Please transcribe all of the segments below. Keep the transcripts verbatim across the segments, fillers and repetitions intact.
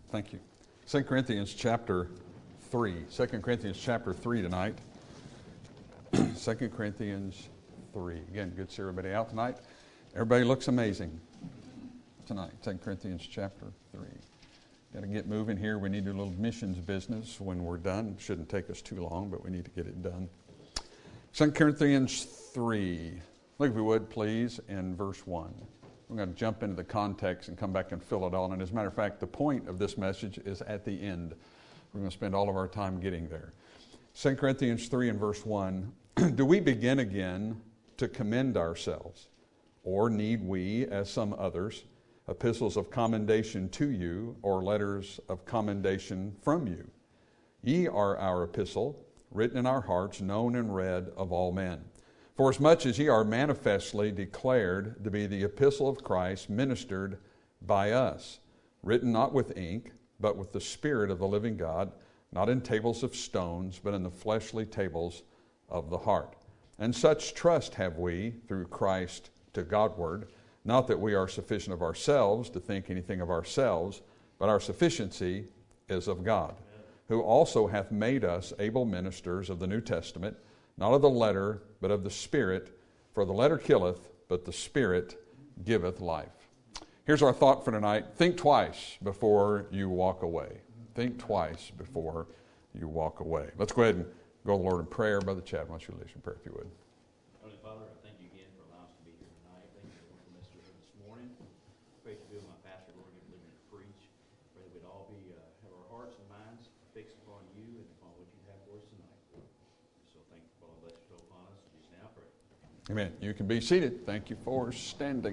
Thank you. Second Corinthians chapter three. Second Corinthians chapter three tonight. Second Corinthians three. Again, good to see everybody out tonight. Everybody looks amazing tonight. Second Corinthians chapter three. Got to get moving here. We need to do a little missions business when we're done. Shouldn't take us too long, but we need to get it done. Second Corinthians three. Look, if we would, please, in verse one. We're going to jump into the context and come back and fill it all. And as a matter of fact, the point of this message is at the end. We're going to spend all of our time getting there. Second Corinthians three and verse one. Do we begin again to commend ourselves? Or need we, as some others, epistles of commendation to you, or letters of commendation from you? Ye are our epistle, written in our hearts, known and read of all men. For as much as ye are manifestly declared to be the epistle of Christ, ministered by us, written not with ink, but with the Spirit of the living God, not in tables of stones, but in the fleshly tables of the heart. And such trust have we through Christ to Godward, not that we are sufficient of ourselves to think anything of ourselves, but our sufficiency is of God, who also hath made us able ministers of the New Testament, not of the letter, but of the Spirit. For the letter killeth, but the Spirit giveth life. Here's our thought for tonight. Think twice before you walk away. Think twice before you walk away. Let's go ahead and go to the Lord in prayer. Brother Chad, why don't you lead us in prayer if you would. Heavenly Father, I thank you again for allowing us to be here tonight. Thank you for the message this morning. Pray to be with my pastor, Lord, give liberty to preach. Pray that we'd all be uh, have our hearts and minds fixed upon you and upon what you have for us tonight. So thank you for all that you upon us. In Jesus' name I pray. Amen. You can be seated. Thank you for standing.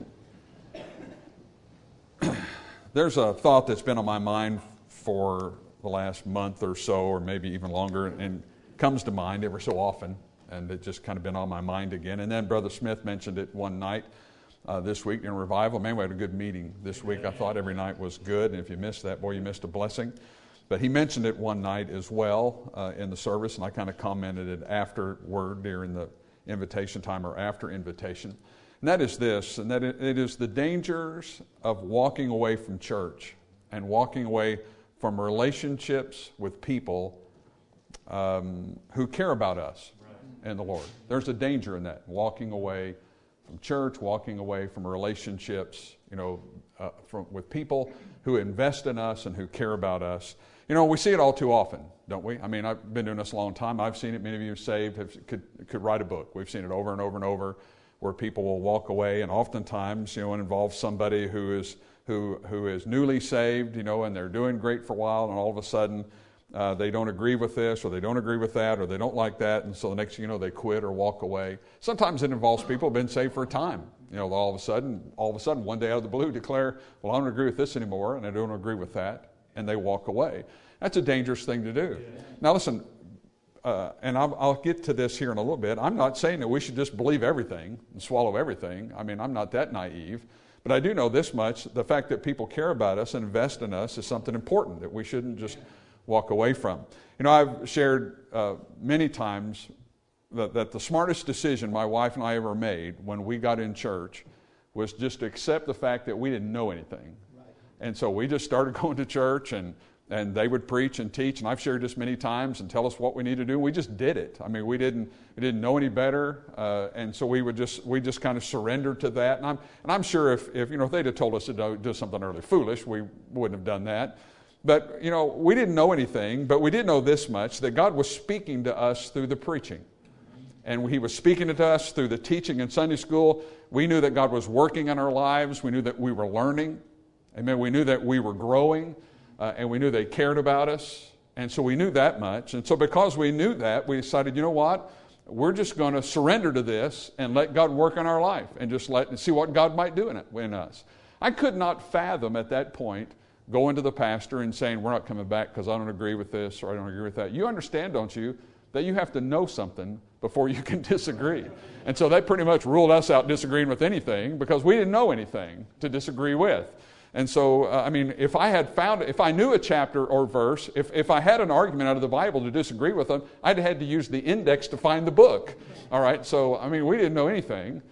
There's a thought that's been on my mind for the last month or so, or maybe even longer, and comes to mind every so often, and it just kind of been on my mind again. And then Brother Smith mentioned it one night uh, this week in revival. Man, we had a good meeting this week. I thought every night was good, and if you missed that, boy, you missed a blessing. But he mentioned it one night as well uh, in the service, and I kind of commented it afterward during the invitation time or after invitation. And that is this, and that it is the dangers of walking away from church and walking away from relationships with people um, who care about us and the Lord. There's a danger in that, walking away from church, walking away from relationships, you know, uh, from, with people who invest in us and who care about us. You know, we see it all too often, don't we? I mean, I've been doing this a long time. I've seen it. Many of you saved have, could, could write a book. We've seen it over and over and over where people will walk away, and oftentimes, you know, it involves somebody who is who who is newly saved, you know, and they're doing great for a while, and all of a sudden uh, they don't agree with this, or they don't agree with that, or they don't like that, and so the next thing you know, they quit or walk away. Sometimes it involves people who have been saved for a time. You know, all of a sudden, all of a sudden, one day out of the blue, declare, well, I don't agree with this anymore, and I don't agree with that, and they walk away. That's a dangerous thing to do. Now listen, uh, and I'll, I'll get to this here in a little bit. I'm not saying that we should just believe everything and swallow everything. I mean, I'm not that naive. But I do know this much, the fact that people care about us and invest in us is something important that we shouldn't just walk away from. You know, I've shared uh, many times that, that the smartest decision my wife and I ever made when we got in church was just to accept the fact that we didn't know anything. Right. And so we just started going to church, and and they would preach and teach, and I've shared this many times, and tell us what we need to do. We just did it. I mean, we didn't we didn't know any better, uh, and so we would just we just kind of surrendered to that. And I'm and I'm sure if, if you know if they'd have told us to do, do something really foolish, we wouldn't have done that. But you know, we didn't know anything, but we did know this much: that God was speaking to us through the preaching, and He was speaking to us through the teaching in Sunday school. We knew that God was working in our lives. We knew that we were learning. Amen. We knew that we were growing. Uh, and we knew they cared about us, and so we knew that much. And so because we knew that, we decided, you know what? We're just going to surrender to this and let God work in our life and just let and see what God might do in it in us. I could not fathom at that point going to the pastor and saying, we're not coming back because I don't agree with this or I don't agree with that. You understand, don't you, that you have to know something before you can disagree. And so that pretty much ruled us out disagreeing with anything because we didn't know anything to disagree with. And so, uh, I mean, if I had found, if I knew a chapter or verse, if, if I had an argument out of the Bible to disagree with them, I'd had to use the index to find the book. All right, so, I mean, we didn't know anything.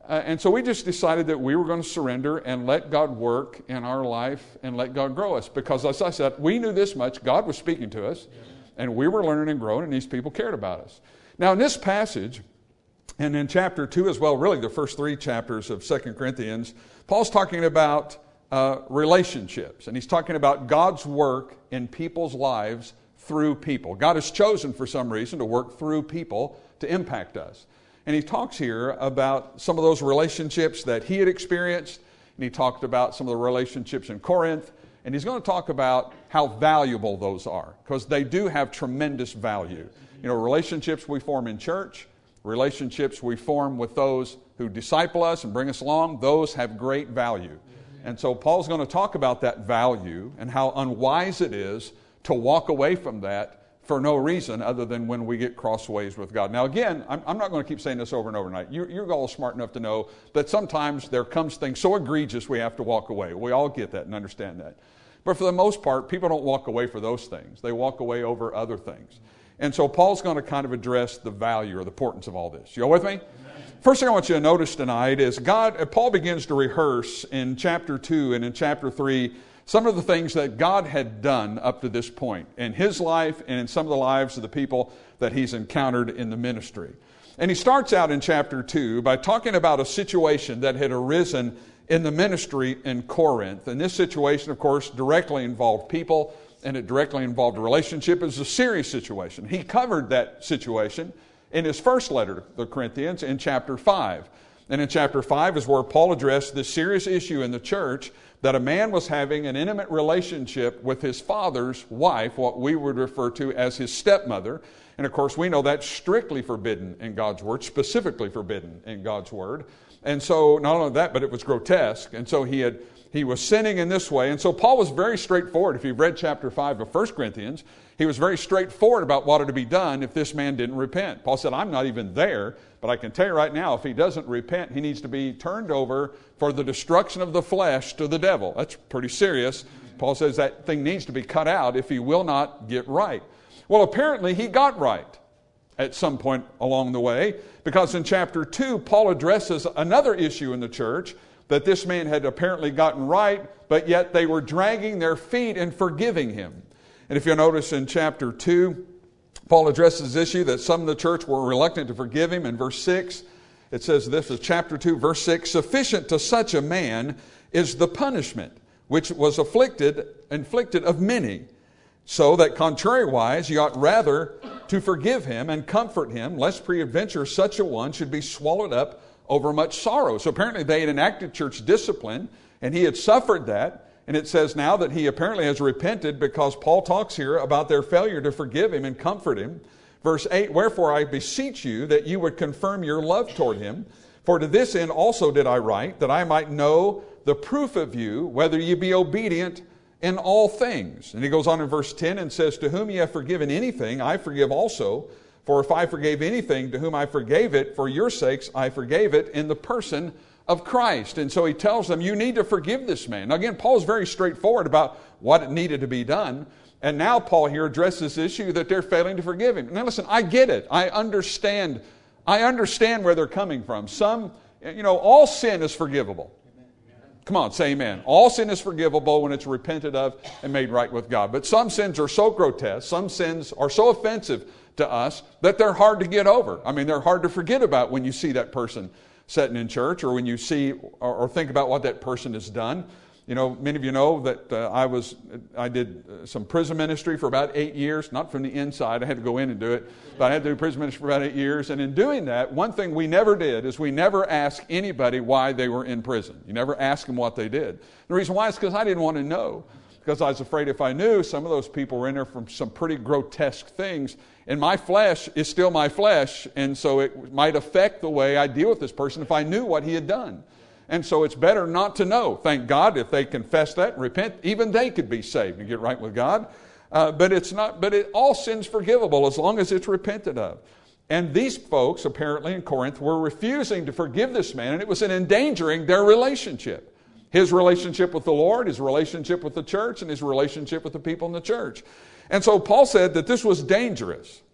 Uh, and so we just decided that we were going to surrender and let God work in our life and let God grow us. Because as I said, we knew this much. God was speaking to us, and we were learning and growing, and these people cared about us. Now in this passage, and in chapter two as well, really the first three chapters of Second Corinthians, Paul's talking about uh, relationships. And he's talking about God's work in people's lives through people. God has chosen for some reason to work through people to impact us. And he talks here about some of those relationships that he had experienced. And he talked about some of the relationships in Corinth. And he's going to talk about how valuable those are, because they do have tremendous value. You know, relationships we form in church, relationships we form with those who disciple us and bring us along, those have great value. And so Paul's going to talk about that value and how unwise it is to walk away from that for no reason other than when we get crossways with God. Now again, I'm, I'm not going to keep saying this over and over tonight. You're, you're all smart enough to know that sometimes there comes things so egregious we have to walk away. We all get that and understand that. But for the most part, people don't walk away for those things. They walk away over other things. And so Paul's going to kind of address the value or the importance of all this. You all with me? Amen. First thing I want you to notice tonight is God, Paul begins to rehearse in chapter two and in chapter three some of the things that God had done up to this point in his life and in some of the lives of the people that he's encountered in the ministry. And he starts out in chapter two by talking about a situation that had arisen in the ministry in Corinth. And this situation, of course, directly involved people, and it directly involved a relationship. It was a serious situation. He covered that situation in his first letter to the Corinthians in chapter five. And in chapter five is where Paul addressed this serious issue in the church that a man was having an intimate relationship with his father's wife, what we would refer to as his stepmother. And of course, we know that's strictly forbidden in God's Word, specifically forbidden in God's Word. And so, not only that, but it was grotesque. And so he had he was sinning in this way. And so Paul was very straightforward. If you've read chapter five of First Corinthians, he was very straightforward about what had to be done if this man didn't repent. Paul said, I'm not even there, but I can tell you right now, if he doesn't repent, he needs to be turned over for the destruction of the flesh to the devil. That's pretty serious. Paul says that thing needs to be cut out if he will not get right. Well, apparently he got right at some point along the way, because in chapter two, Paul addresses another issue in the church, that this man had apparently gotten right, but yet they were dragging their feet in forgiving him. And if you'll notice in chapter two, Paul addresses this issue that some of the church were reluctant to forgive him. In verse six, it says this is chapter two, verse six, sufficient to such a man is the punishment which was afflicted, inflicted of many, so that contrariwise ye ought rather to forgive him and comfort him, lest peradventure such a one should be swallowed up over much sorrow. So apparently they had enacted church discipline, and he had suffered that. And it says now that he apparently has repented, because Paul talks here about their failure to forgive him and comfort him. Verse eight, wherefore I beseech you that you would confirm your love toward him. For to this end also did I write, that I might know the proof of you, whether ye be obedient in all things. And he goes on in verse ten and says, to whom ye have forgiven anything, I forgive also. For if I forgave anything to whom I forgave it, for your sakes I forgave it in the person of Christ. And so he tells them, you need to forgive this man. Now again, Paul's very straightforward about what needed to be done. And now Paul here addresses this issue that they're failing to forgive him. Now listen, I get it. I understand. I understand where they're coming from. Some, you know, all sin is forgivable. Come on, say amen. All sin is forgivable when it's repented of and made right with God. But some sins are so grotesque, some sins are so offensive to us that they're hard to get over. I mean, they're hard to forget about when you see that person sitting in church, or when you see or, or think about what that person has done. You know, many of you know that uh, I was, I did uh, some prison ministry for about eight years, not from the inside. I had to go in and do it, but I had to do prison ministry for about eight years. And in doing that, one thing we never did is we never asked anybody why they were in prison. You never ask them what they did. The reason why is because I didn't want to know. Because I was afraid if I knew, some of those people were in there from some pretty grotesque things. And my flesh is still my flesh, and so it might affect the way I deal with this person if I knew what he had done. And so it's better not to know. Thank God if they confess that and repent, even they could be saved and get right with God. Uh, but it's not. But it, all sin's forgivable as long as it's repented of. And these folks, apparently in Corinth, were refusing to forgive this man, and it was in endangering their relationship. His relationship with the Lord, his relationship with the church, and his relationship with the people in the church. And so Paul said that this was dangerous.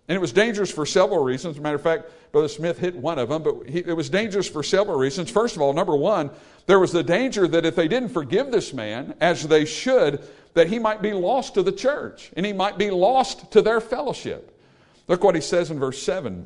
And it was dangerous for several reasons. As a matter of fact, Brother Smith hit one of them, but he, it was dangerous for several reasons. First of all, number one, there was the danger that if they didn't forgive this man, as they should, that he might be lost to the church, and he might be lost to their fellowship. Look what he says in verse seven.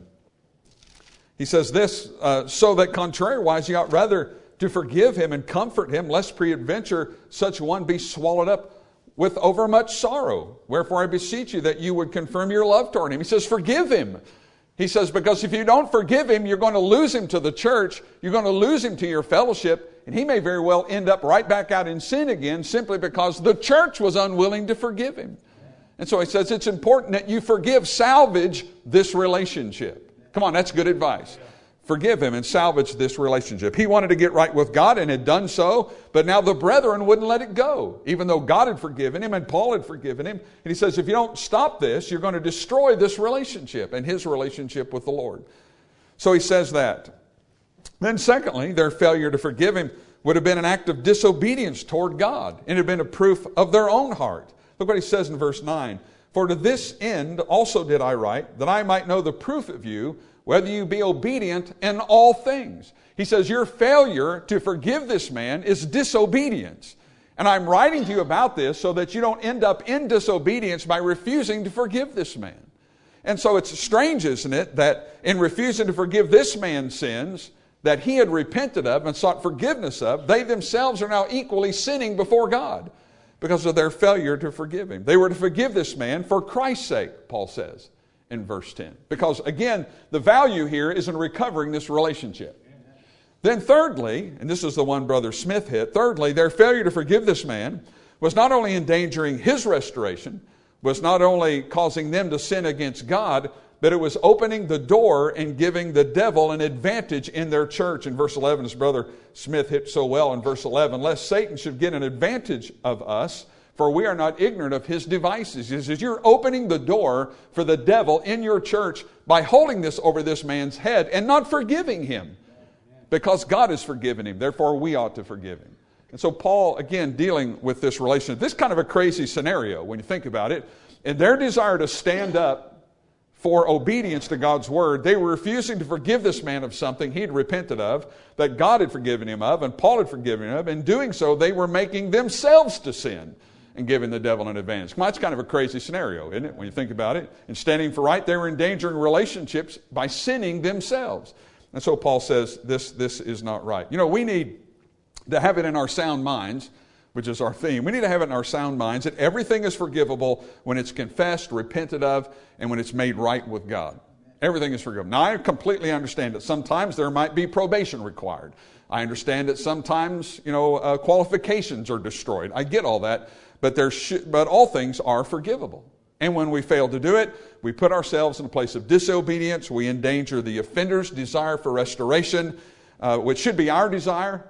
He says this, uh, so that contrariwise ye ought rather to forgive him and comfort him, lest peradventure such one be swallowed up with overmuch sorrow. Wherefore I beseech you that you would confirm your love toward him. He says, forgive him. He says, because if you don't forgive him, you're going to lose him to the church. You're going to lose him to your fellowship. And he may very well end up right back out in sin again simply because the church was unwilling to forgive him. And so he says it's important that you forgive, salvage this relationship. Come on, that's good advice. Forgive him and salvage this relationship. He wanted to get right with God and had done so, but now the brethren wouldn't let it go, even though God had forgiven him and Paul had forgiven him. And he says, if you don't stop this, you're going to destroy this relationship and his relationship with the Lord. So he says that. Then secondly, their failure to forgive him would have been an act of disobedience toward God, and it had been a proof of their own heart. Look what he says in verse nine. For to this end also did I write, that I might know the proof of you, whether you be obedient in all things. He says your failure to forgive this man is disobedience. And I'm writing to you about this so that you don't end up in disobedience by refusing to forgive this man. And so it's strange, isn't it, that in refusing to forgive this man's sins that he had repented of and sought forgiveness of, they themselves are now equally sinning before God because of their failure to forgive him. They were to forgive this man for Christ's sake, Paul says in verse ten. Because again, the value here is in recovering this relationship. Then thirdly, and this is the one Brother Smith hit, thirdly, their failure to forgive this man was not only endangering his restoration, was not only causing them to sin against God, but it was opening the door and giving the devil an advantage in their church. In verse eleven, as Brother Smith hit so well in verse eleven, lest Satan should get an advantage of us, for we are not ignorant of his devices. He says, you're opening the door for the devil in your church by holding this over this man's head and not forgiving him. Because God has forgiven him, therefore we ought to forgive him. And so Paul, again, dealing with this relationship, this is kind of a crazy scenario when you think about it. In their desire to stand up for obedience to God's word, they were refusing to forgive this man of something he'd repented of, that God had forgiven him of, and Paul had forgiven him of. In doing so, they were making themselves to sin and giving the devil an advantage. Come on, it's kind of a crazy scenario, isn't it, when you think about it? And standing for right, they were endangering relationships by sinning themselves. And so Paul says this, this is not right. You know, we need to have it in our sound minds, which is our theme. We need to have it in our sound minds that everything is forgivable when it's confessed, repented of, and when it's made right with God. Everything is forgivable. Now, I completely understand that sometimes there might be probation required. I understand that sometimes, you know, uh, qualifications are destroyed. I get all that. But, there sh- but all things are forgivable. And when we fail to do it, we put ourselves in a place of disobedience. We endanger the offender's desire for restoration, uh, which should be our desire.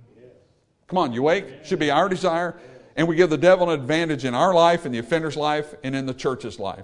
Come on, you awake? Should be our desire. And we give the devil an advantage in our life, in the offender's life, and in the church's life.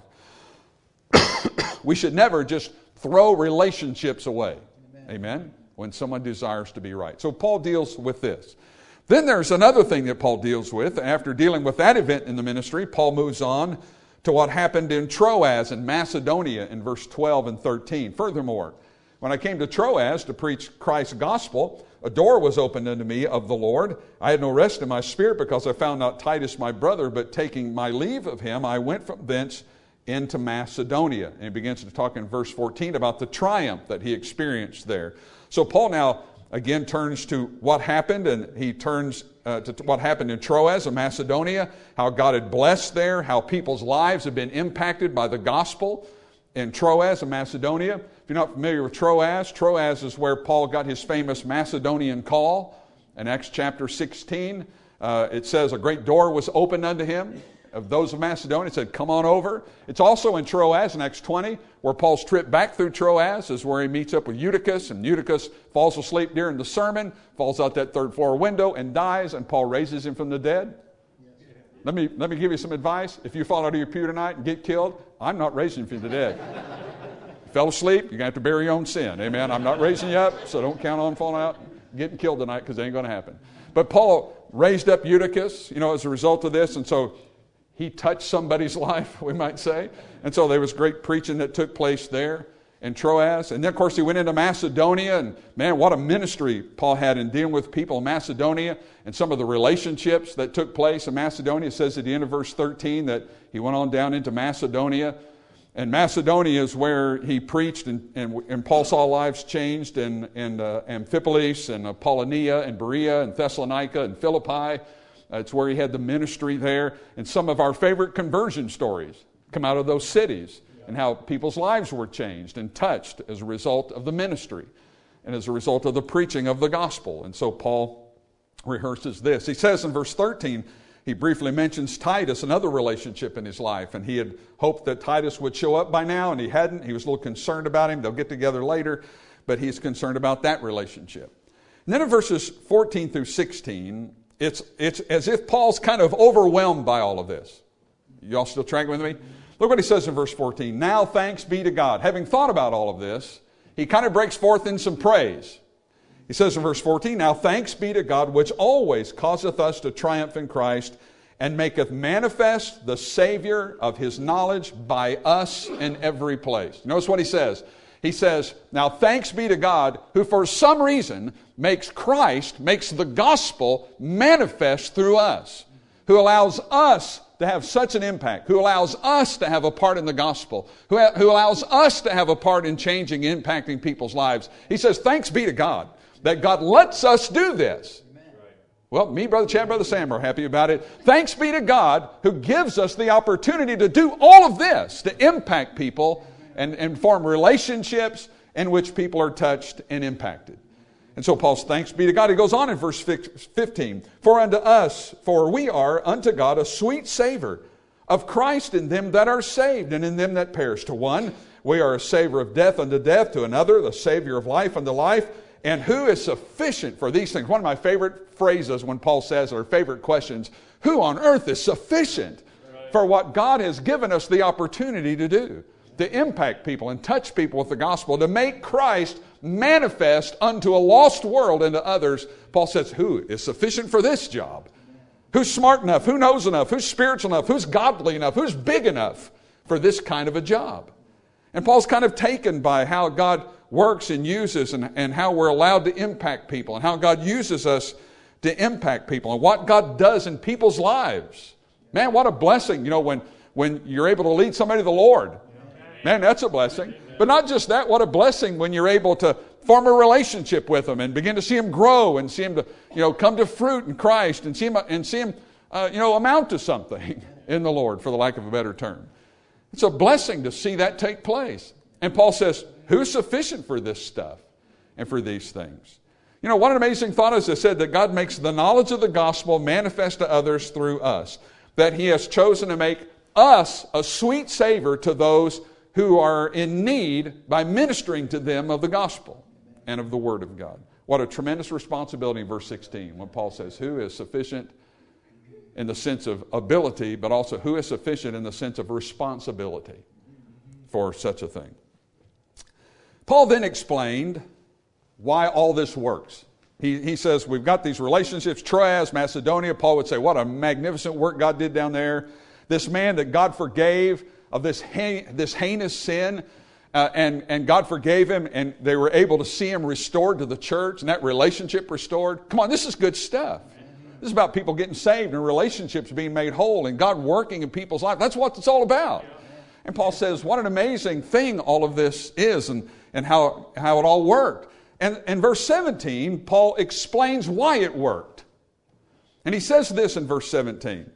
We should never just throw relationships away. Amen. Amen? When someone desires to be right. So Paul deals with this. Then there's another thing that Paul deals with. After dealing with that event in the ministry, Paul moves on to what happened in Troas in Macedonia in verse twelve and thirteen. Furthermore, when I came to Troas to preach Christ's gospel, a door was opened unto me of the Lord. I had no rest in my spirit because I found not Titus my brother, but taking my leave of him, I went from thence into Macedonia. And he begins to talk in verse fourteen about the triumph that he experienced there. So Paul now again turns to what happened, and he turns uh, to what happened in Troas of Macedonia, how God had blessed there, how people's lives have been impacted by the gospel in Troas of Macedonia. If you're not familiar with Troas, Troas is where Paul got his famous Macedonian call. In Acts chapter sixteen, uh, it says a great door was opened unto him. Of those of Macedonia, it said, come on over. It's also in Troas in Acts twenty, where Paul's trip back through Troas is where he meets up with Eutychus, and Eutychus falls asleep during the sermon, falls out that third floor window and dies, and Paul raises him from the dead. Yes. Let me, let me give you some advice. If you fall out of your pew tonight and get killed, I'm not raising you from the dead. You fell asleep, you're going to have to bear your own sin. Amen. I'm not raising you up, so don't count on falling out and getting killed tonight, because it ain't going to happen. But Paul raised up Eutychus, you know, as a result of this, and so he touched somebody's life, we might say. And so there was great preaching that took place there in Troas. And then, of course, he went into Macedonia. And, man, what a ministry Paul had in dealing with people in Macedonia and some of the relationships that took place in Macedonia. It says at the end of verse thirteen that he went on down into Macedonia. And Macedonia is where he preached, and, and, and Paul saw lives changed in, in uh, Amphipolis and Apollonia and Berea and Thessalonica and Philippi. Uh, it's where he had the ministry there. And some of our favorite conversion stories come out of those cities and how people's lives were changed and touched as a result of the ministry and as a result of the preaching of the gospel. And so Paul rehearses this. He says in verse thirteen, he briefly mentions Titus, another relationship in his life, and he had hoped that Titus would show up by now, and he hadn't. He was a little concerned about him. They'll get together later, but he's concerned about that relationship. And then in verses fourteen through sixteen, it's, it's as if Paul's kind of overwhelmed by all of this. Y'all still tracking with me? Look what he says in verse fourteen. Now thanks be to God. Having thought about all of this, he kind of breaks forth in some praise. He says in verse fourteen, Now thanks be to God, which always causeth us to triumph in Christ, and maketh manifest the Savior of His knowledge by us in every place. Notice what he says. He says, Now thanks be to God, who for some reason makes Christ, makes the gospel manifest through us, who allows us to have such an impact, who allows us to have a part in the gospel, who, ha- who allows us to have a part in changing, impacting people's lives. He says, thanks be to God that God lets us do this. Amen. Well, me, Brother Chad, Brother Sam are happy about it. Thanks be to God who gives us the opportunity to do all of this, to impact people and, and form relationships in which people are touched and impacted. And so Paul's thanks be to God. He goes on in verse fifteen. For unto us, for we are unto God a sweet savor of Christ in them that are saved and in them that perish. To one, we are a savor of death unto death. To another, the Savior of life unto life. And who is sufficient for these things? One of my favorite phrases when Paul says, or favorite questions, who on earth is sufficient for what God has given us the opportunity to do? To impact people and touch people with the gospel, to make Christ manifest unto a lost world and to others. Paul says, who is sufficient for this job? Who's smart enough? Who knows enough? Who's spiritual enough? Who's godly enough? Who's big enough for this kind of a job? And Paul's kind of taken by how God works and uses and, and how we're allowed to impact people and how God uses us to impact people and what God does in people's lives. Man, what a blessing, you know, when, when you're able to lead somebody to the Lord. Man, that's a blessing. But not just that, what a blessing when you're able to form a relationship with them and begin to see them grow and see them to, you know, come to fruit in Christ and see them, and see them uh, you know, amount to something in the Lord, for the lack of a better term. It's a blessing to see that take place. And Paul says, who's sufficient for this stuff and for these things? You know, what an amazing thought is it said that God makes the knowledge of the gospel manifest to others through us. That He has chosen to make us a sweet savor to those who are in need by ministering to them of the gospel and of the Word of God. What a tremendous responsibility in verse sixteen when Paul says, who is sufficient in the sense of ability, but also who is sufficient in the sense of responsibility for such a thing. Paul then explained why all this works. He, he says, we've got these relationships, Troas, Macedonia. Paul would say, what a magnificent work God did down there. This man that God forgave of this, ha- this heinous sin, uh, and, and God forgave him, and they were able to see him restored to the church, and that relationship restored. Come on, this is good stuff. This is about people getting saved and relationships being made whole and God working in people's lives. That's what it's all about. And Paul says, what an amazing thing all of this is and, and how, how it all worked. And in verse seventeen, Paul explains why it worked. And he says this in verse seventeen.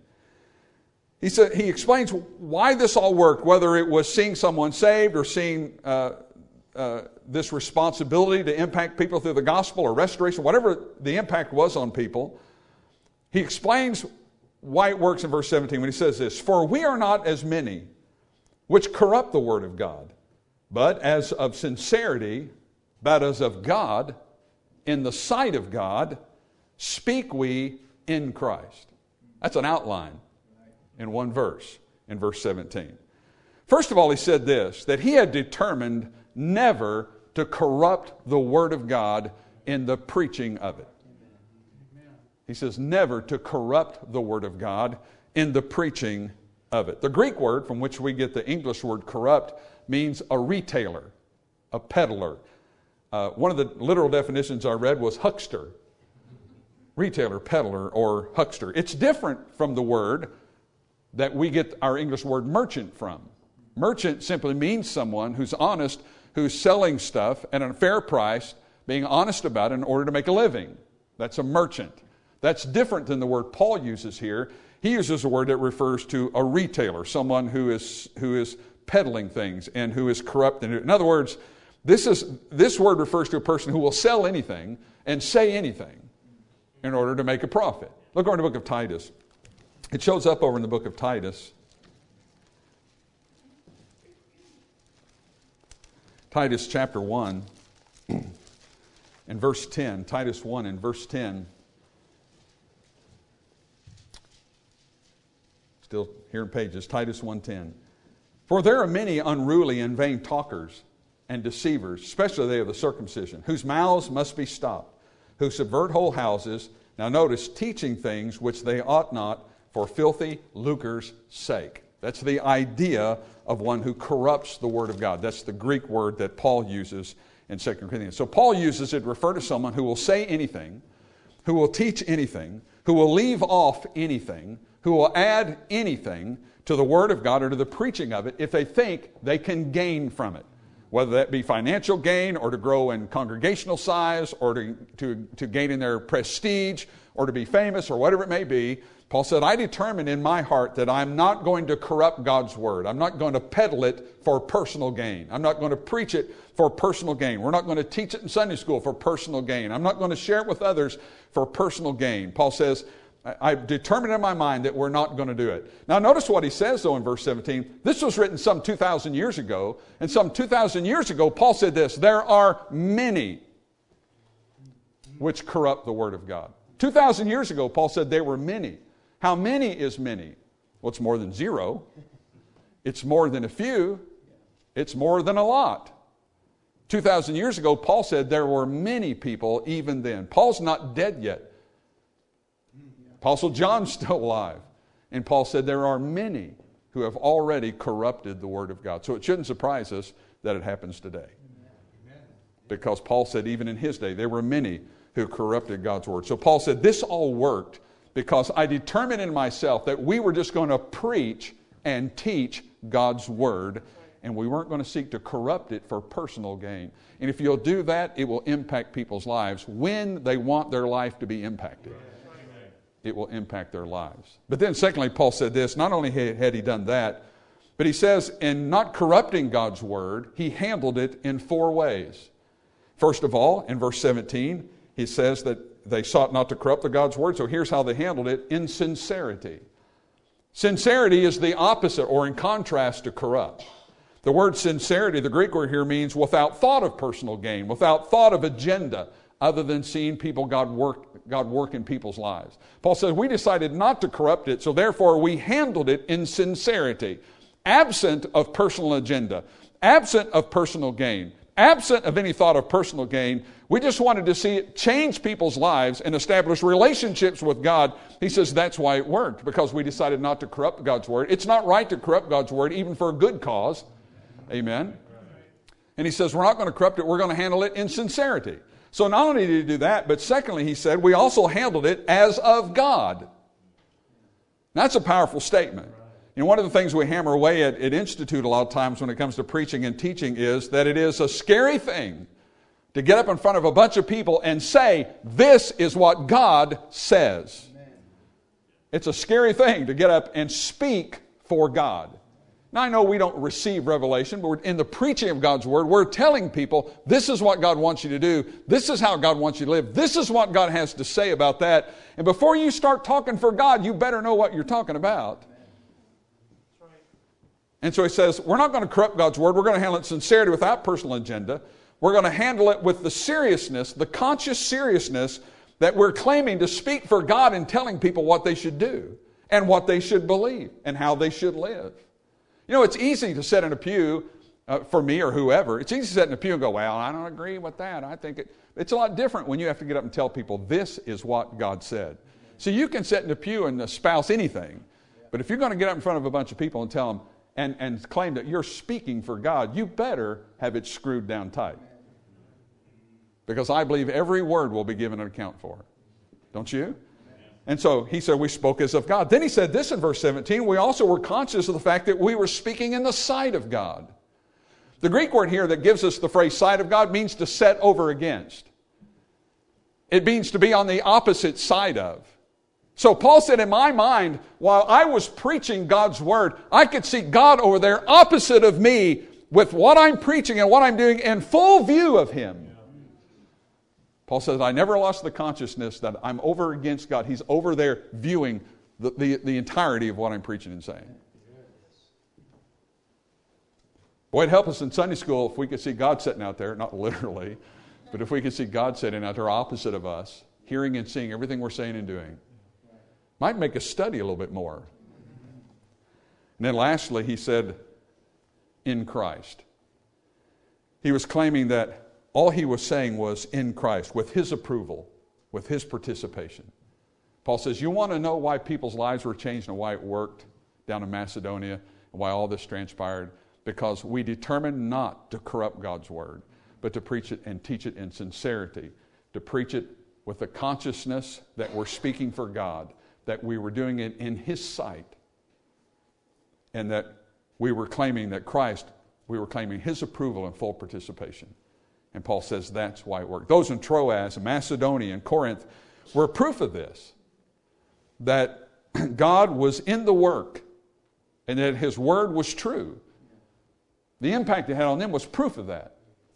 He said, he explains why this all worked, whether it was seeing someone saved or seeing uh, uh, this responsibility to impact people through the gospel or restoration, whatever the impact was on people. He explains why it works in verse seventeen when he says this, for we are not as many which corrupt the word of God, but as of sincerity, but as of God, in the sight of God, speak we in Christ. That's an outline in one verse, in verse seventeen. First of all, he said this, that he had determined never to corrupt the word of God in the preaching of it. He says never to corrupt the word of God in the preaching of it. The Greek word from which we get the English word corrupt means a retailer, a peddler. Uh, one of the literal definitions I read was huckster. Retailer, peddler, or huckster. It's different from the word that we get our English word merchant from. Merchant simply means someone who's honest, who's selling stuff at a fair price, being honest about it in order to make a living. That's a merchant. That's different than the word Paul uses here. He uses a word that refers to a retailer, someone who is who is peddling things and who is corrupt. In other words, this is this word refers to a person who will sell anything and say anything in order to make a profit. Look over in the book of Titus. It shows up over in the book of Titus. Titus chapter one and verse ten. Titus one and verse ten. Still here in pages. Titus one ten. For there are many unruly and vain talkers and deceivers, especially they of the circumcision, whose mouths must be stopped, who subvert whole houses. Now notice, teaching things which they ought not, for filthy lucre's sake. That's the idea of one who corrupts the Word of God. That's the Greek word that Paul uses in Second Corinthians. So Paul uses it to refer to someone who will say anything, who will teach anything, who will leave off anything, who will add anything to the Word of God or to the preaching of it if they think they can gain from it. Whether that be financial gain or to grow in congregational size or to, to, to gain in their prestige or to be famous or whatever it may be. Paul said, I determined in my heart that I'm not going to corrupt God's Word. I'm not going to peddle it for personal gain. I'm not going to preach it for personal gain. We're not going to teach it in Sunday school for personal gain. I'm not going to share it with others for personal gain. Paul says, I've determined in my mind that we're not going to do it. Now notice what he says though in verse seventeen. This was written some two thousand years ago. And some two thousand years ago, Paul said this, there are many which corrupt the Word of God. two thousand years ago, Paul said there were many. How many is many? Well, it's more than zero. It's more than a few. It's more than a lot. two thousand years ago, Paul said there were many people even then. Paul's not dead yet. Apostle John's still alive. And Paul said there are many who have already corrupted the Word of God. So it shouldn't surprise us that it happens today. Because Paul said even in his day there were many who corrupted God's Word. So Paul said this all worked because I determined in myself that we were just going to preach and teach God's Word, and we weren't going to seek to corrupt it for personal gain. And if you'll do that, it will impact people's lives when they want their life to be impacted. It will impact their lives. But then secondly, Paul said this, not only had he done that, but he says in not corrupting God's Word, he handled it in four ways. First of all, in verse seventeen, he says that they sought not to corrupt the God's Word, so here's how they handled it, in sincerity. Sincerity is the opposite or in contrast to corrupt. The word sincerity, the Greek word here means without thought of personal gain, without thought of agenda, other than seeing people God work, God work in people's lives. Paul says we decided not to corrupt it, so therefore we handled it in sincerity, absent of personal agenda, absent of personal gain, absent of any thought of personal gain. We just wanted to see it change people's lives and establish relationships with God. He says that's why it worked, because we decided not to corrupt God's Word. It's not right to corrupt God's Word, even for a good cause. Amen. And he says we're not going to corrupt it, we're going to handle it in sincerity. So not only did he do that, but secondly, he said, we also handled it as of God. That's a powerful statement. You know, one of the things we hammer away at, at Institute a lot of times when it comes to preaching and teaching is that it is a scary thing to get up in front of a bunch of people and say, this is what God says. It's a scary thing to get up and speak for God. Now, I know we don't receive revelation, but we're, in the preaching of God's Word, we're telling people, this is what God wants you to do. This is how God wants you to live. This is what God has to say about that. And before you start talking for God, you better know what you're talking about. And so he says, we're not going to corrupt God's Word. We're going to handle it in sincerity without personal agenda. We're going to handle it with the seriousness, the conscious seriousness that we're claiming to speak for God and telling people what they should do and what they should believe and how they should live. You know, it's easy to sit in a pew, uh, for me or whoever, it's easy to sit in a pew and go, well, I don't agree with that. I think it, it's a lot different when you have to get up and tell people this is what God said. So you can sit in a pew and espouse anything, But if you're going to get up in front of a bunch of people and tell them, and, and claim that you're speaking for God, you better have it screwed down tight. Because I believe every word will be given an account for. Don't you? And so he said we spoke as of God. Then he said this in verse seventeen, we also were conscious of the fact that we were speaking in the sight of God. The Greek word here that gives us the phrase sight of God means to set over against. It means to be on the opposite side of. So Paul said, in my mind, while I was preaching God's word, I could see God over there opposite of me with what I'm preaching and what I'm doing in full view of Him. Paul says, I never lost the consciousness that I'm over against God. He's over there viewing the, the, the entirety of what I'm preaching and saying. Boy, it'd help us in Sunday school if we could see God sitting out there, not literally, but if we could see God sitting out there opposite of us, hearing and seeing everything we're saying and doing. Might make us study a little bit more. And then lastly, he said, in Christ. He was claiming that all he was saying was in Christ, with His approval, with His participation. Paul says, you want to know why people's lives were changed and why it worked down in Macedonia and why all this transpired? Because we determined not to corrupt God's word, but to preach it and teach it in sincerity, to preach it with the consciousness that we're speaking for God, that we were doing it in His sight, and that we were claiming that Christ, we were claiming His approval and full participation. And Paul says that's why it worked. Those in Troas and Macedonia and Corinth were proof of this, that God was in the work and that His word was true. The impact it had on them was proof of that.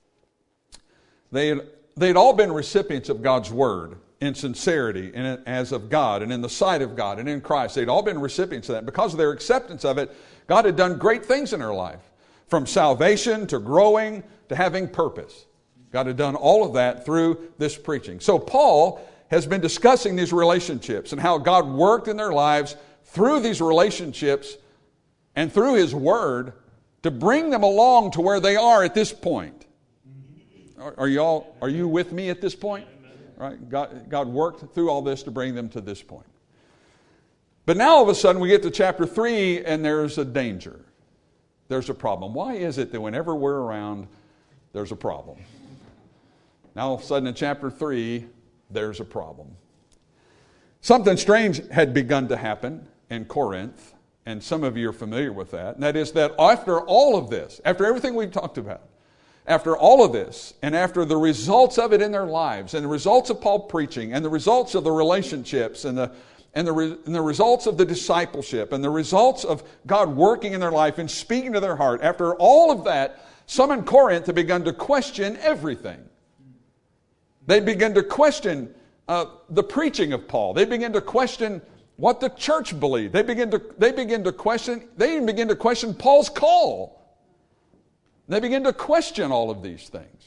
They had, they had all been recipients of God's word in sincerity and as of God and in the sight of God and in Christ. They'd all been recipients of that. Because of their acceptance of it, God had done great things in their life, from salvation to growing to having purpose. God had done all of that through this preaching. So Paul has been discussing these relationships and how God worked in their lives through these relationships and through His word to bring them along to where they are at this point. Are, are you all, are you with me at this point? Right? God, God worked through all this to bring them to this point. But now all of a sudden we get to chapter three and there's a danger. There's a problem. Why is it that whenever we're around, there's a problem? Now all of a sudden in chapter three, there's a problem. Something strange had begun to happen in Corinth, and some of you are familiar with that. And that is that after all of this, after everything we've talked about, after all of this, and after the results of it in their lives, and the results of Paul preaching, and the results of the relationships, and the and the, re, and the results of the discipleship, and the results of God working in their life and speaking to their heart, after all of that, some in Corinth had begun to question everything. They began to question uh, the preaching of Paul. They began to question what the church believed. They began to they began to question. They even began to question Paul's call. They began to question all of these things.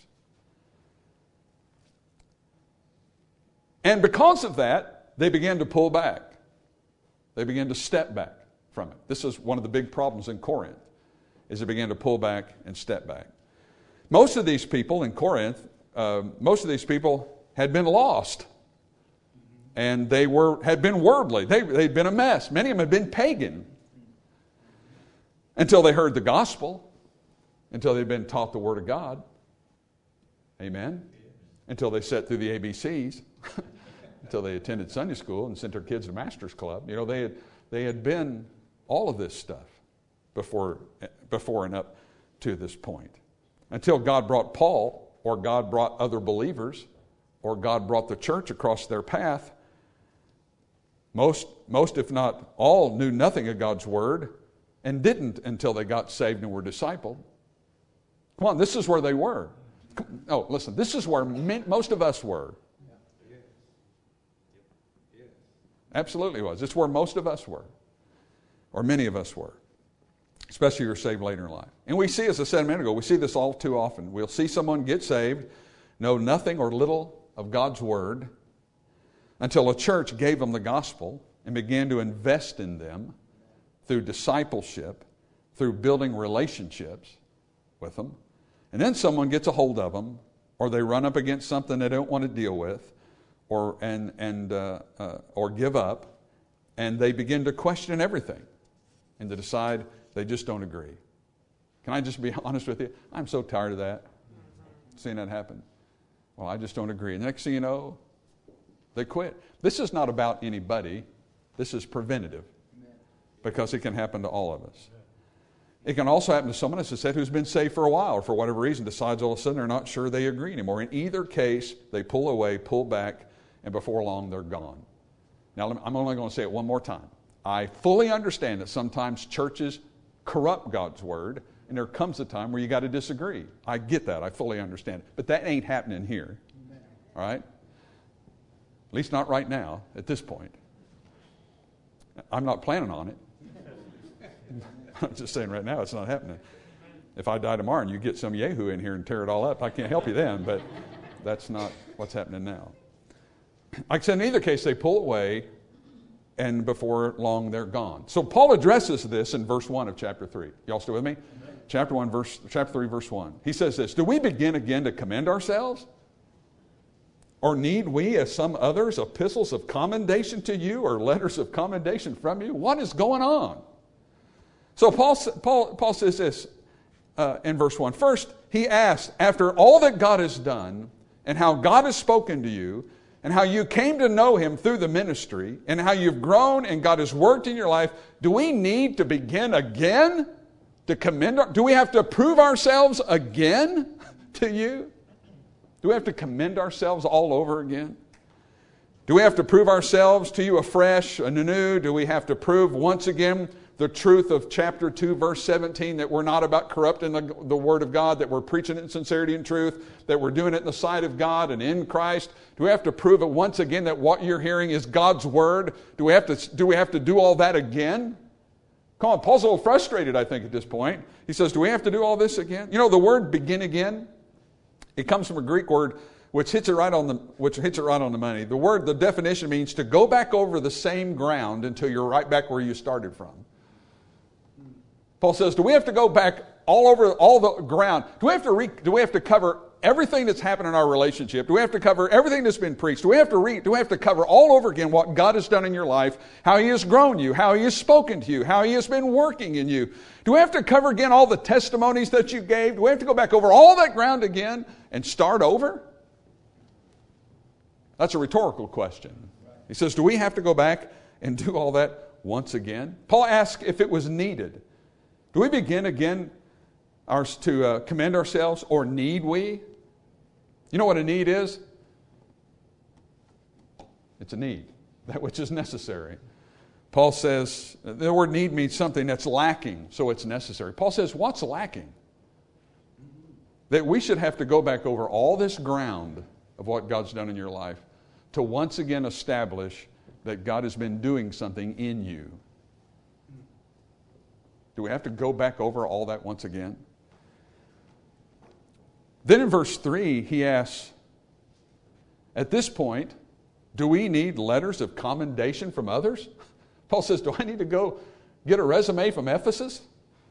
And because of that, they began to pull back. They began to step back from it. This is one of the big problems in Corinth, is they began to pull back and step back. Most of these people in Corinth, uh, most of these people had been lost. And they were had been worldly. They, they'd been a mess. Many of them had been pagan. Until they heard the gospel. Until they'd been taught the Word of God. Amen. Until they sat through the A B Cs. Until they attended Sunday school and sent their kids to Master's Club. You know, they had, they had been all of this stuff before, before and up to this point. Until God brought Paul, or God brought other believers, or God brought the church across their path. Most, most if not all, knew nothing of God's Word and didn't until they got saved and were discipled. Come on, this is where they were. Oh, listen, this is where most of us were. Absolutely was. It's where most of us were, or many of us were, especially if you're saved later in life. And we see, as I said a minute ago, we see this all too often. We'll see someone get saved, know nothing or little of God's Word, until a church gave them the gospel and began to invest in them through discipleship, through building relationships with them. And then someone gets a hold of them, or they run up against something they don't want to deal with, or and and uh, uh, or give up, and they begin to question everything. and to decide they just don't agree. Can I just be honest with you? I'm so tired of that, seeing that happen. Well, I just don't agree. And next thing you know, they quit. This is not about anybody. This is preventative, because it can happen to all of us. It can also happen to someone, as I said, who's been saved for a while, or for whatever reason decides all of a sudden they're not sure they agree anymore. In either case, they pull away, pull back, and before long they're gone. Now, I'm only going to say it one more time. I fully understand that sometimes churches corrupt God's word, and there comes a time where you got to disagree. I get that. I fully understand. But that ain't happening here. All right? At least not right now, at this point. I'm not planning on it. I'm just saying right now it's not happening. If I die tomorrow and you get some yahoo in here and tear it all up, I can't help you then, but that's not what's happening now. Like I said, in either case, they pull away, and before long they're gone. So Paul addresses this in verse one of chapter three. Y'all still with me? Amen. Chapter one, verse chapter three, verse one. He says this: Do we begin again to commend ourselves? Or need we, as some others, epistles of commendation to you, or letters of commendation from you? What is going on? So Paul, Paul, Paul says this uh, in verse one. First, he asks, after all that God has done, and how God has spoken to you, and how you came to know Him through the ministry, and how you've grown and God has worked in your life, do we need to begin again to commend? Our, do we have to prove ourselves again to you? Do we have to commend ourselves all over again? Do we have to prove ourselves to you afresh and anew? Do we have to prove once again the truth of chapter two, verse seventeen, that we're not about corrupting the, the Word of God, that we're preaching it in sincerity and truth, that we're doing it in the sight of God and in Christ? Do we have to prove it once again that what you're hearing is God's Word? Do we have to, do we have to do all that again? Come on, Paul's a little frustrated, I think, at this point. He says, do we have to do all this again? You know, the word begin again, it comes from a Greek word which hits it right on the which hits it right on the money. The word, the definition means to go back over the same ground until you're right back where you started from. Paul says, do we have to go back all over all the ground? Do we have to re, do we have to cover everything that's happened in our relationship? Do we have to cover everything that's been preached? Do we have to re, do we have to cover all over again what God has done in your life, how He has grown you, how He has spoken to you, how He has been working in you? Do we have to cover again all the testimonies that you gave? Do we have to go back over all that ground again and start over? That's a rhetorical question. He says, do we have to go back and do all that once again? Paul asks if it was needed. Do we begin again our, to uh, commend ourselves, or need we? You know what a need is? It's a need, that which is necessary. Paul says, the word need means something that's lacking, so it's necessary. Paul says, what's lacking? That we should have to go back over all this ground of what God's done in your life to once again establish that God has been doing something in you. Do we have to go back over all that once again? Then in verse three, he asks, at this point, do we need letters of commendation from others? Paul says, do I need to go get a resume from Ephesus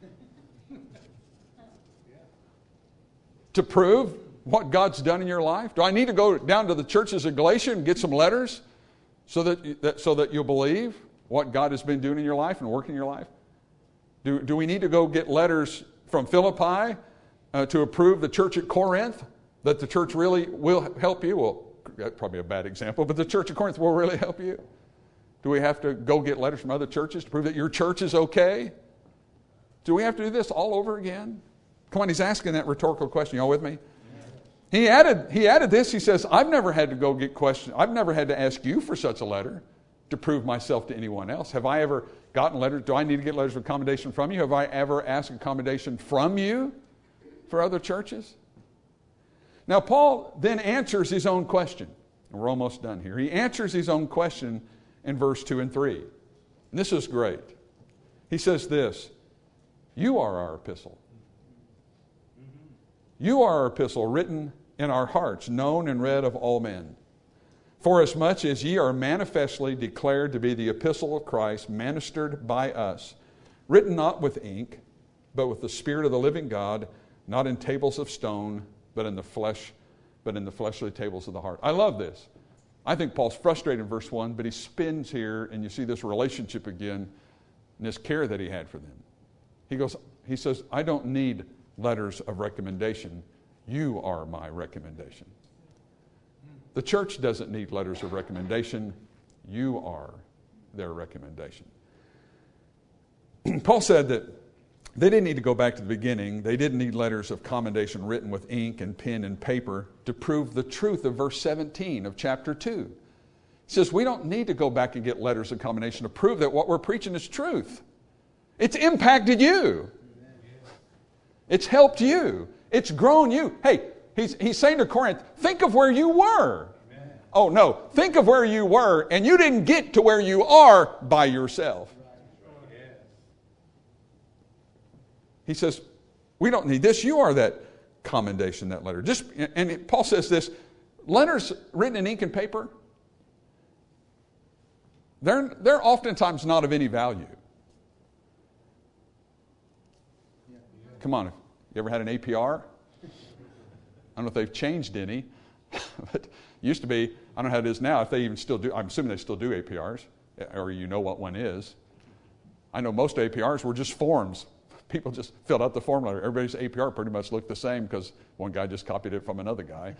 to prove what God's done in your life? Do I need to go down to the churches of Galatia and get some letters so that, that, so that you'll believe what God has been doing in your life and working in your life? Do, do we need to go get letters from Philippi uh, to approve the church at Corinth that the church really will help you? Well, that's probably a bad example, but the church at Corinth will really help you. Do we have to go get letters from other churches to prove that your church is okay? Do we have to do this all over again? Come on, he's asking that rhetorical question. Y'all with me? He added, he added this. He says, I've never had to go get questions. I've never had to ask you for such a letter to prove myself to anyone else. Have I ever gotten letters? Do I need to get letters of commendation from you? Have I ever asked a commendation from you for other churches? Now, Paul then answers his own question. And we're almost done here. He answers his own question in verse two and three. And this is great. He says this, you are our epistle. You are our epistle, written in our hearts, known and read of all men. Forasmuch as ye are manifestly declared to be the epistle of Christ, ministered by us, written not with ink, but with the Spirit of the living God, not in tables of stone, but in the flesh, but in the fleshly tables of the heart. I love this. I think Paul's frustrated in verse one, but he spins here, and you see this relationship again and this care that he had for them. He goes, he says, I don't need letters of recommendation. You are my recommendation. The church doesn't need letters of recommendation. You are their recommendation. Paul said that they didn't need to go back to the beginning. They didn't need letters of commendation written with ink and pen and paper to prove the truth of verse seventeen of chapter two. He says, we don't need to go back and get letters of commendation to prove that what we're preaching is truth. It's impacted you. It's helped you. It's grown you. Hey, he's, he's saying to Corinth, think of where you were. Amen. Oh, no. Think of where you were, and you didn't get to where you are by yourself. He says, we don't need this. You are that commendation, that letter. Just, and Paul says this, letters written in ink and paper, they're, they're oftentimes not of any value. Come on, you ever had an A P R? I don't know if they've changed any, but it used to be, I don't know how it is now, if they even still do, I'm assuming they still do A P Rs, or you know what one is. I know most A P Rs were just forms. People just filled out the form letter. Everybody's A P R pretty much looked the same because one guy just copied it from another guy.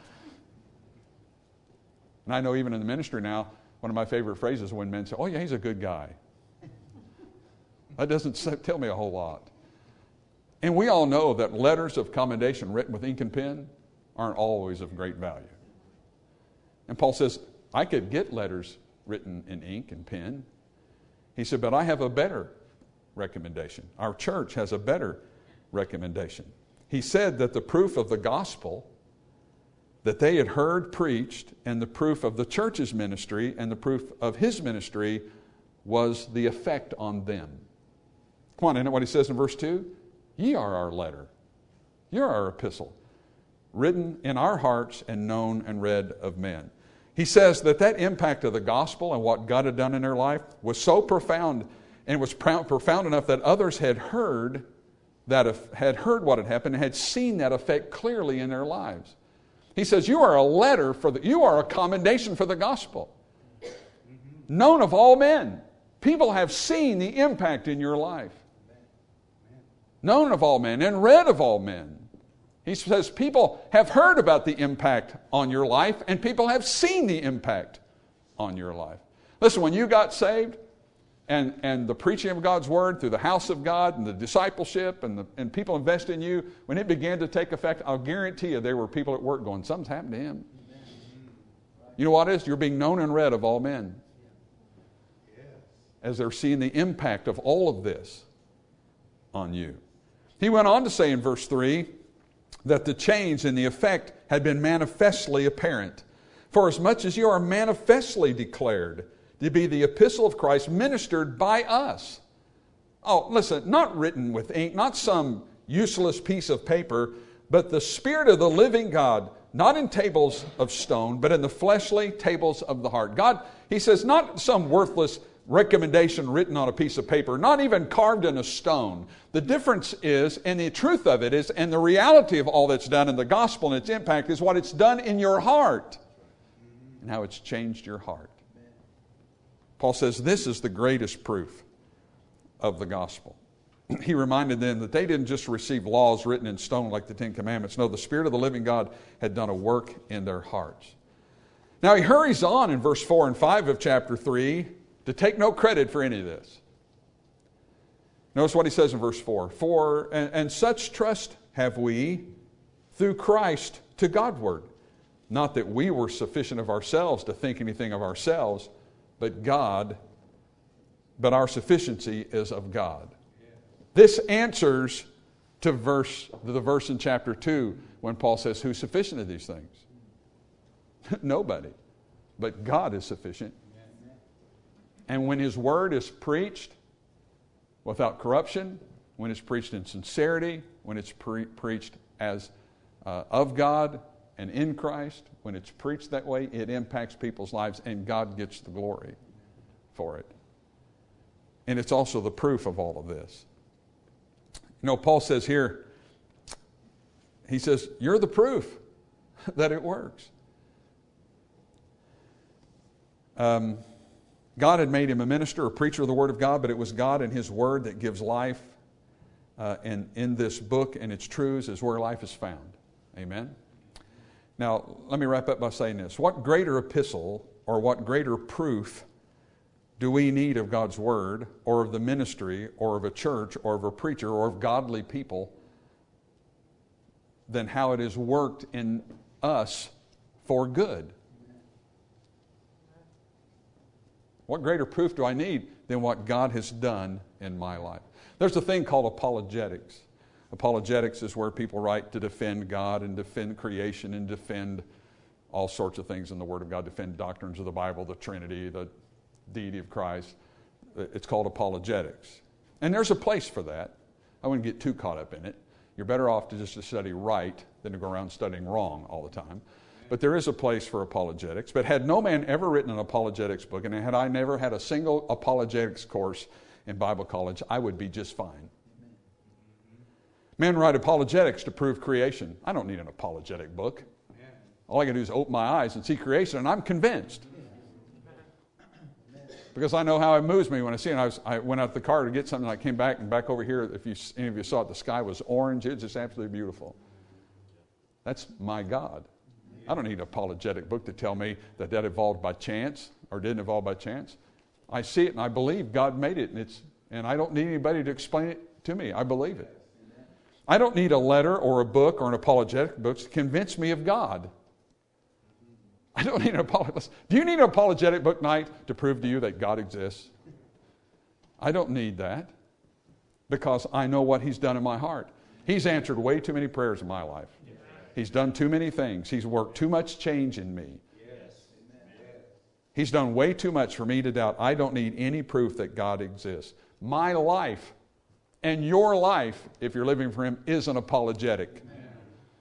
And I know even in the ministry now, one of my favorite phrases when men say, oh yeah, he's a good guy. That doesn't tell me a whole lot. And we all know that letters of commendation written with ink and pen aren't always of great value. And Paul says, I could get letters written in ink and pen. He said, but I have a better recommendation. Our church has a better recommendation. He said that the proof of the gospel that they had heard preached and the proof of the church's ministry and the proof of his ministry was the effect on them. Come on, isn't it what he says in verse two? Ye are our letter. You're our epistle, written in our hearts and known and read of men. He says that that impact of the gospel and what God had done in their life was so profound, and it was profound enough that others had heard that had heard what had happened and had seen that effect clearly in their lives. He says, you are a letter for the, you are a commendation for the gospel. Known of all men. People have seen the impact in your life. Known of all men and read of all men. He says people have heard about the impact on your life and people have seen the impact on your life. Listen, when you got saved and, and the preaching of God's word through the house of God and the discipleship and, the, and people invested in you, when it began to take effect, I'll guarantee you there were people at work going, something's happened to him. You know what it is? You're being known and read of all men. As they're seeing the impact of all of this on you. He went on to say in verse three that the change and the effect had been manifestly apparent. For as much as you are manifestly declared to be the epistle of Christ ministered by us. Oh, listen, not written with ink, not some useless piece of paper, but the Spirit of the living God, not in tables of stone, but in the fleshly tables of the heart. God, he says, not some worthless recommendation written on a piece of paper, not even carved in a stone. The difference is, and the truth of it is, and the reality of all that's done in the gospel and its impact is what it's done in your heart and how it's changed your heart. Paul says this is the greatest proof of the gospel. He reminded them that they didn't just receive laws written in stone like the Ten Commandments. No, the Spirit of the living God had done a work in their hearts. Now he hurries on in verse four and five of chapter three to take no credit for any of this. Notice what he says in verse four. For, and, and such trust have we through Christ to Godward. Not that we were sufficient of ourselves to think anything of ourselves, but God, but our sufficiency is of God. This answers to verse the verse in chapter two when Paul says, who's sufficient of these things? Nobody. But God is sufficient. And when his word is preached without corruption, when it's preached in sincerity, when it's pre- preached as uh, of God and in Christ, when it's preached that way, it impacts people's lives and God gets the glory for it. And it's also the proof of all of this. You know, Paul says here, he says, you're the proof that it works. Um, God had made him a minister, a preacher of the Word of God, but it was God and His Word that gives life. Uh, and in this book and its truths is where life is found. Amen? Now, let me wrap up by saying this. What greater epistle or what greater proof do we need of God's Word or of the ministry or of a church or of a preacher or of godly people than how it has worked in us for good? What greater proof do I need than what God has done in my life? There's a thing called apologetics. Apologetics is where people write to defend God and defend creation and defend all sorts of things in the Word of God, defend doctrines of the Bible, the Trinity, the deity of Christ. It's called apologetics. And there's a place for that. I wouldn't get too caught up in it. You're better off to just to study right than to go around studying wrong all the time. But there is a place for apologetics. But had no man ever written an apologetics book, and had I never had a single apologetics course in Bible college, I would be just fine. Men write apologetics to prove creation. I don't need an apologetic book. All I got to do is open my eyes and see creation, and I'm convinced. Because I know how it moves me when I see it. I, was, I went out the car to get something, and I came back, and back over here, if you, any of you saw it, the sky was orange. It's just absolutely beautiful. That's my God. I don't need an apologetic book to tell me that that evolved by chance or didn't evolve by chance. I see it and I believe God made it, and it's and I don't need anybody to explain it to me. I believe it. I don't need a letter or a book or an apologetic book to convince me of God. I don't need an apologetic. Do you need an apologetic book night to prove to you that God exists? I don't need that because I know what He's done in my heart. He's answered way too many prayers in my life. He's done too many things. He's worked too much change in me. He's done way too much for me to doubt. I don't need any proof that God exists. My life and your life, if you're living for Him, is an apologetic. Amen.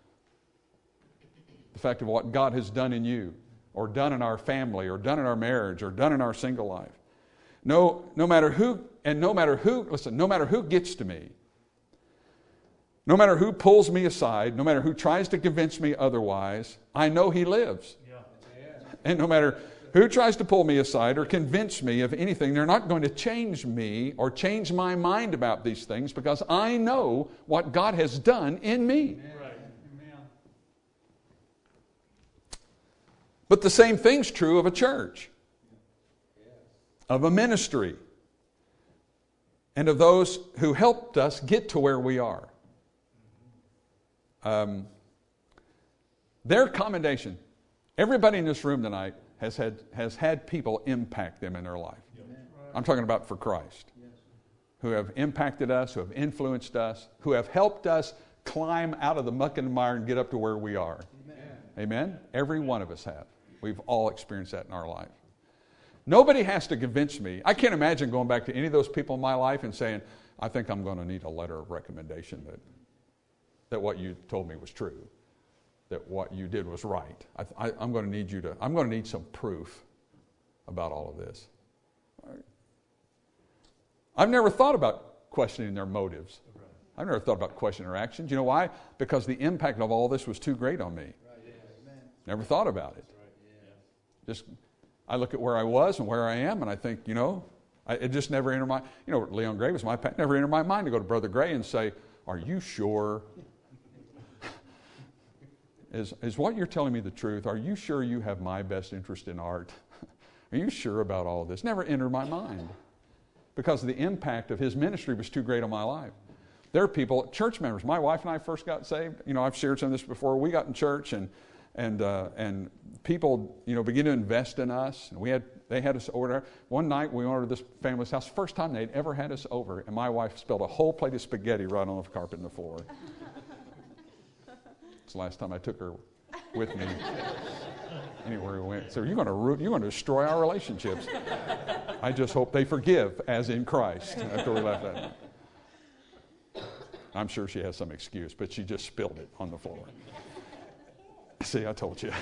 The fact of what God has done in you, or done in our family, or done in our marriage, or done in our single life. No, no matter who, and no matter who, listen, no matter who gets to me, no matter who pulls me aside, no matter who tries to convince me otherwise, I know He lives. Yeah. And no matter who tries to pull me aside or convince me of anything, they're not going to change me or change my mind about these things because I know what God has done in me. Right. Amen. But the same thing's true of a church, of a ministry, and of those who helped us get to where we are. Um, their commendation. Everybody in this room tonight has had has had people impact them in their life. I'm talking about for Christ. Who have impacted us, who have influenced us, who have helped us climb out of the muck and mire and get up to where we are. Amen. Amen? Every one of us have. We've all experienced that in our life. Nobody has to convince me. I can't imagine going back to any of those people in my life and saying, I think I'm going to need a letter of recommendation that that what you told me was true, that what you did was right. I, I, I'm going to need you to, I'm going to need some proof about all of this. Right. I've never thought about questioning their motives. I've never thought about questioning their actions. You know why? Because the impact of all this was too great on me. Right, yeah. Never thought about it. Right, yeah. Just, I look at where I was and where I am, and I think, you know, I, it just never entered my, you know, Leon Gray was my, never entered my mind to go to Brother Gray and say, are you sure? Is, is what you're telling me the truth? Are you sure you have my best interest in art? Are you sure about all of this? Never entered my mind because the impact of his ministry was too great on my life. There are people, church members. My wife and I first got saved. You know, I've shared some of this before. We got in church and and uh, and people, you know, began to invest in us. And we had they had us over there. One night we went over to this family's house. First time they'd ever had us over, and my wife spilled a whole plate of spaghetti right on the carpet and the floor. It's the last time I took her with me anywhere we went. So you're going to root, you're going to destroy our relationships. I just hope they forgive, as in Christ. After we left that. I'm sure she has some excuse, but she just spilled it on the floor. See, I told you.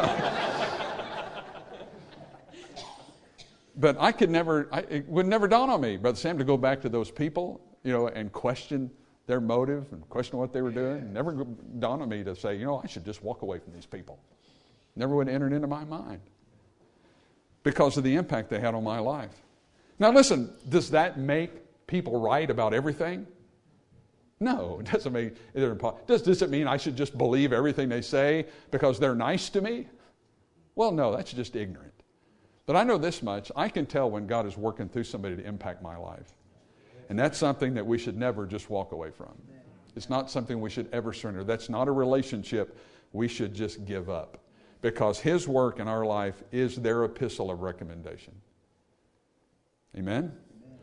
But I could never, I, it would never dawn on me, Brother Sam, to go back to those people, you know, and question their motive and question what they were doing. It never dawned on me to say, you know, I should just walk away from these people. Never would have entered into my mind. because of the impact they had on my life. Now listen, does that make people right about everything? No, it doesn't mean, does, does it mean I should just believe everything they say because they're nice to me? Well, no, that's just ignorant. But I know this much, I can tell when God is working through somebody to impact my life. And that's something that we should never just walk away from. It's not something we should ever surrender. That's not a relationship we should just give up. Because His work in our life is their epistle of recommendation. Amen?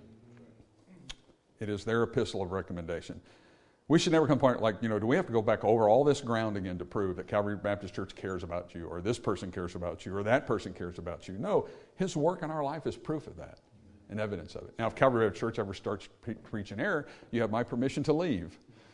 It is their epistle of recommendation. We should never come to a point like, you know, do we have to go back over all this ground again to prove that Calvary Baptist Church cares about you, or this person cares about you, or that person cares about you? No, His work in our life is proof of that and evidence of it. Now, if Calvary Baptist Church ever starts pre- preaching error, you have my permission to leave.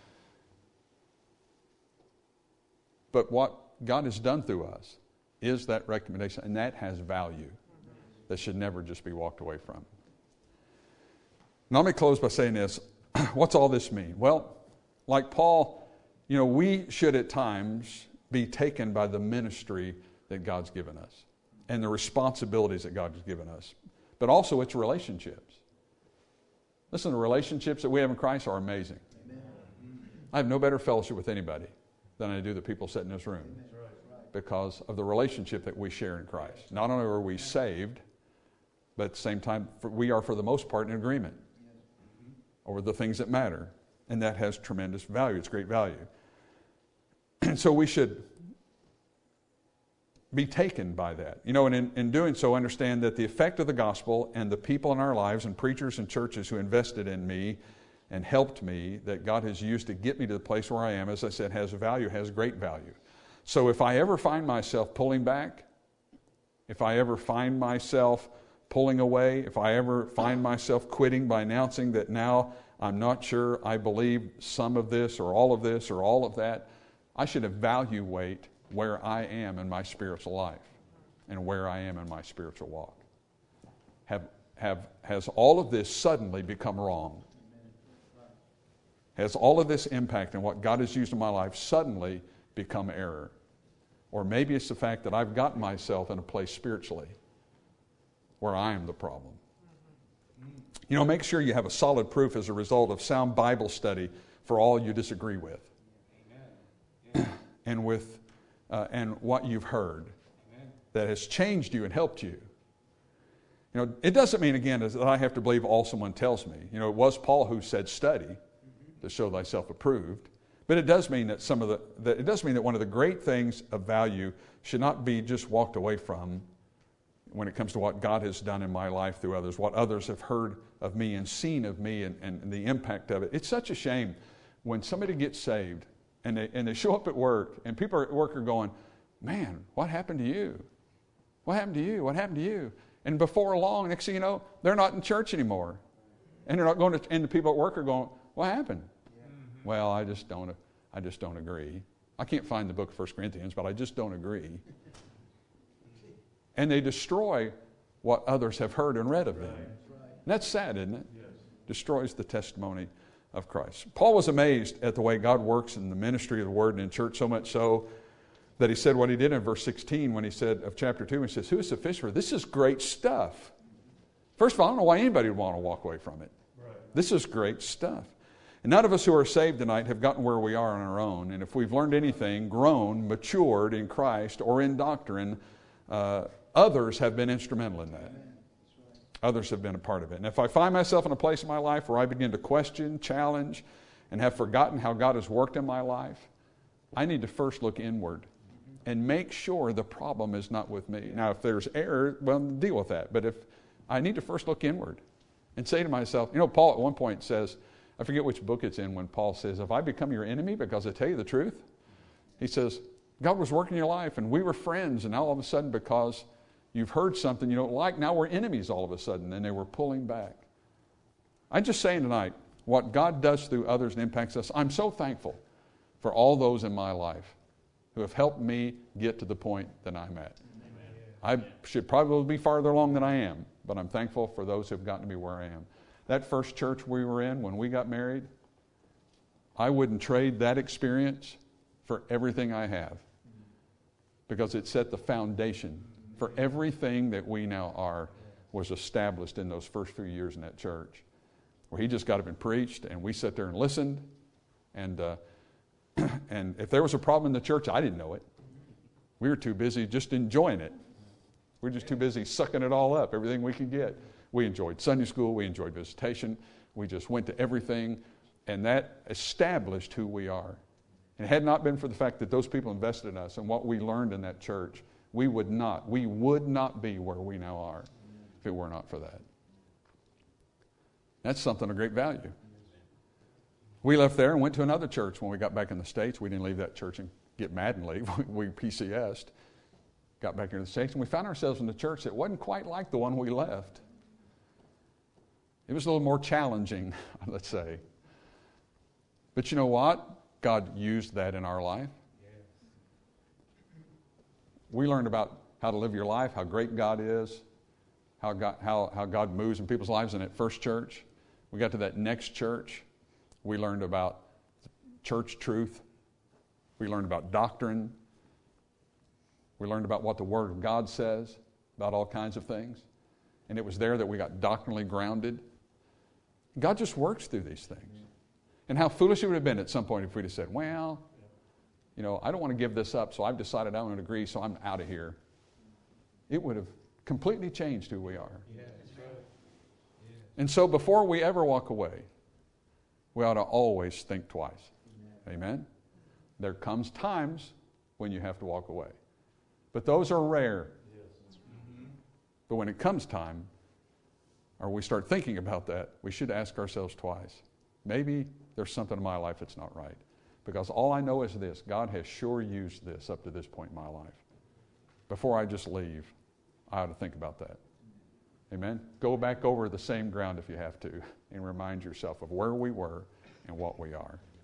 But what God has done through us is that recommendation, and that has value that should never just be walked away from. Now, let me close by saying this. What's all this mean? Well, like Paul, you know, we should at times be taken by the ministry that God's given us and the responsibilities that God has given us, but also its relationships. Listen, the relationships that we have in Christ are amazing. Amen. I have no better fellowship with anybody than I do the people sitting in this room because of the relationship that we share in Christ. Not only are we saved, but at the same time, we are for the most part in agreement over the things that matter. And that has tremendous value. It's great value. And so we should be taken by that. You know, and in, in doing so, understand that the effect of the gospel and the people in our lives and preachers and churches who invested in me and helped me, that God has used to get me to the place where I am, as I said, has value, has great value. So if I ever find myself pulling back, if I ever find myself pulling away, if I ever find myself quitting by announcing that now I'm not sure I believe some of this or all of this or all of that, I should evaluate where I am in my spiritual life and where I am in my spiritual walk. Have, have, has all of this suddenly become wrong? Has all of this impact on what God has used in my life suddenly become error? Or maybe it's the fact that I've gotten myself in a place spiritually where I am the problem. You know, make sure you have a solid proof as a result of sound Bible study for all you disagree with. Amen. and with uh, and what you've heard. Amen. That has changed you and helped you. You know, it doesn't mean, again, that I have to believe all someone tells me. You know, it was Paul who said study mm-hmm. to show thyself approved. But it does mean that some of the, that it does mean that one of the great things of value should not be just walked away from when it comes to what God has done in my life through others, what others have heard of me and seen of me and, and the impact of it. It's such a shame when somebody gets saved and they, and they show up at work and people at work are going, man, what happened to you? What happened to you? What happened to you? And before long, next thing you know, they're not in church anymore. And they're not going to, and the people at work are going, what happened? Mm-hmm. Well, I just don't, I just don't agree. I can't find the book of First Corinthians, but I just don't agree. And they destroy what others have heard and read of them. Right. And that's sad, isn't it? Yes. Destroys the testimony of Christ. Paul was amazed at the way God works in the ministry of the Word and in church, so much so that he said what he did in verse sixteen when he said of chapter two, he says, who is sufficient for this? Is great stuff. First of all, I don't know why anybody would want to walk away from it. Right. This is great stuff. And none of us who are saved tonight have gotten where we are on our own. And if we've learned anything, grown, matured in Christ or in doctrine, uh, others have been instrumental in that. Others have been a part of it. And if I find myself in a place in my life where I begin to question, challenge, and have forgotten how God has worked in my life, I need to first look inward and make sure the problem is not with me. Now, if there's error, well, deal with that. But if I need to first look inward and say to myself, you know, Paul at one point says, I forget which book it's in, when Paul says, if I become your enemy because I tell you the truth, he says, God was working in your life and we were friends, and now all of a sudden because you've heard something you don't like, now we're enemies all of a sudden, and they were pulling back. I'm just saying tonight, what God does through others and impacts us, I'm so thankful for all those in my life who have helped me get to the point that I'm at. Amen. I should probably be farther along than I am, but I'm thankful for those who have gotten to me where I am. That first church we were in when we got married, I wouldn't trade that experience for everything I have, because it set the foundation For everything that we now are was established in those first few years in that church, where he just got up and preached, and we sat there and listened. And uh, and if there was a problem in the church, I didn't know it. We were too busy just enjoying it. We were just too busy sucking it all up, everything we could get. We enjoyed Sunday school. We enjoyed visitation. We just went to everything, and that established who we are. And it had not been for the fact that those people invested in us and what we learned in that church, we would not, we would not be where we now are if it were not for that. That's something of great value. We left there and went to another church when we got back in the States. We didn't leave that church and get mad and leave. We P C S'd, got back here to the States, and we found ourselves in a church that wasn't quite like the one we left. It was a little more challenging, let's say. But you know what? God used that in our life. We learned about how to live your life, how great God is, how God, how, how God moves in people's lives in that first church. We got to that next church. We learned about church truth. We learned about doctrine. We learned about what the Word of God says about all kinds of things. And it was there that we got doctrinally grounded. God just works through these things. And how foolish it would have been at some point if we'd have said, well, you know, I don't want to give this up, so I've decided I don't agree, so I'm out of here. It would have completely changed who we are. Yeah, that's right. Yeah. And so before we ever walk away, we ought to always think twice. Amen. Amen? There comes times when you have to walk away. But those are rare. Yes. Mm-hmm. But when it comes time, or we start thinking about that, we should ask ourselves twice. Maybe there's something in my life that's not right. Because all I know is this: God has sure used this up to this point in my life. Before I just leave, I ought to think about that. Amen? Go back over the same ground if you have to and remind yourself of where we were and what we are.